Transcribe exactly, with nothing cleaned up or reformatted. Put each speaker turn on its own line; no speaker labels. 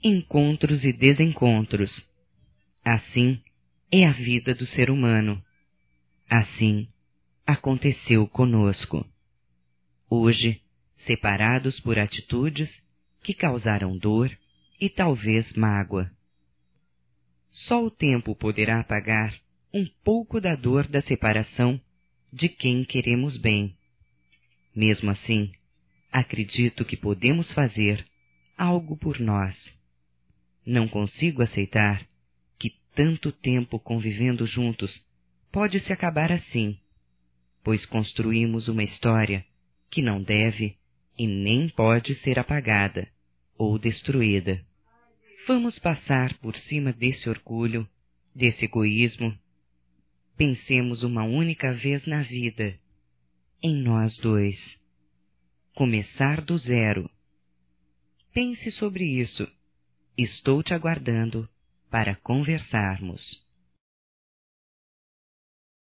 encontros e desencontros. Assim é a vida do ser humano. Assim aconteceu conosco. Hoje, separados por atitudes que causaram dor e talvez mágoa. Só o tempo poderá apagar um pouco da dor da separação de quem queremos bem. Mesmo assim, acredito que podemos fazer algo por nós. Não consigo aceitar que tanto tempo convivendo juntos pode se acabar assim, pois construímos uma história que não deve e nem pode ser apagada ou destruída. Vamos passar por cima desse orgulho, desse egoísmo. Pensemos uma única vez na vida, em nós dois. Começar do zero. Pense sobre isso. Estou te aguardando para conversarmos.